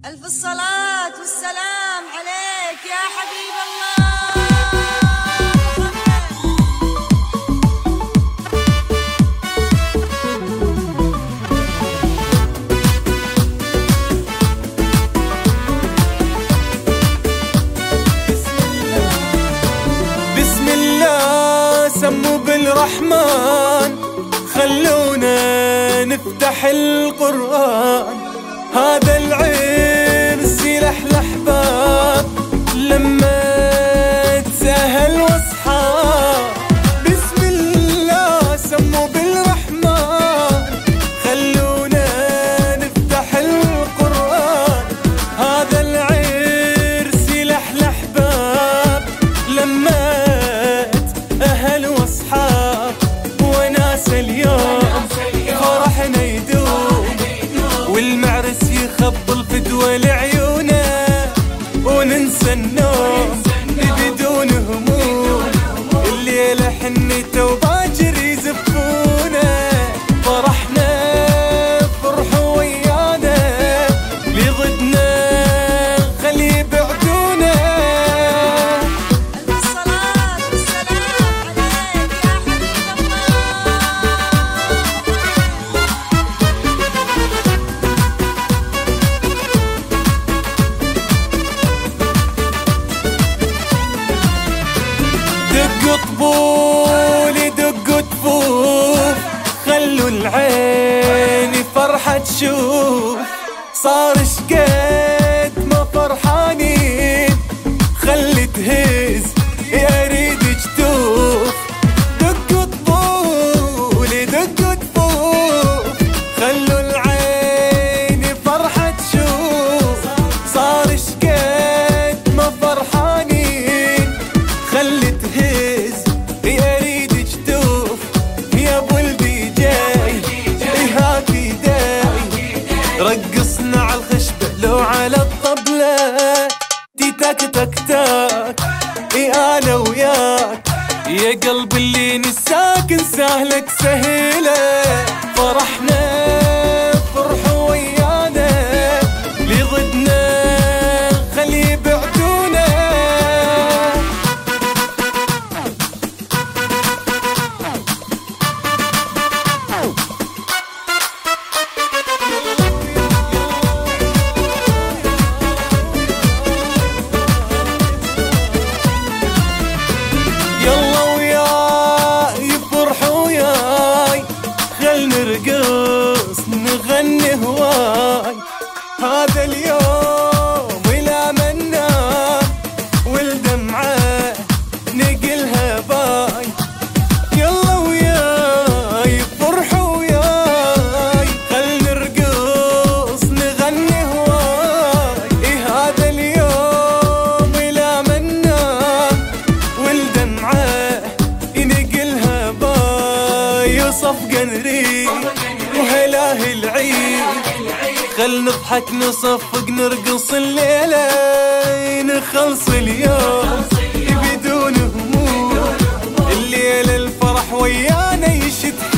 ألف الصلاة والسلام عليك يا حبيب الله. بسم الله سموا بالرحمن، خلونا نفتح القرآن. هذا العرس يلح الأحباب لما تسهل واصحاب. بسم الله سموا بالرحمن، خلونا نفتح القرآن. هذا العرس يلح الأحباب لما أهل واصحاب وناس. اليوم فرحنا يدوم والمعرس يخبل فدوى لعيونه، وننسى النوم بدون هموم. الليلة حنته وباكر يزفونه، فرحنا فرحوا ويانا اللي ضدنا خلي يبعدونا. دق طبول دق طفوف، خلوا العين فرحة تشوف. صار شقد ما فرحانين، خلي تهز يا ريد جتوف. دق طبول دق طفوف، خلوا العين فرحة تشوف. صار شقد ما فرحانين، خلي تهز يا ريد جتوف. يا ابو البي جاي هاتي داي، رقصنا على الخشبة لو على الطبلة. تي تك تك تك انا وياك، يا قلب اللي نساك نساهلك سهيلة. فرحنا فرحوا ويانا اللي ضدنا خلي يبعدونا. يلا وياي يفرحوا وياي، خل نرقص نغني هواي. هذا اليوم ولا منا والدمعة نقلها باي. يلا وياي يفرحوا وياي، خل نرقص نغني هواي. هذا اليوم ولا منا والدمعة ينقلها باي. وصفقة نريد وهلاه العيد، خل نضحك نصفق نرقص الليلة. نخلص اليوم بدون هموم، الليلة الفرح ويانا يشد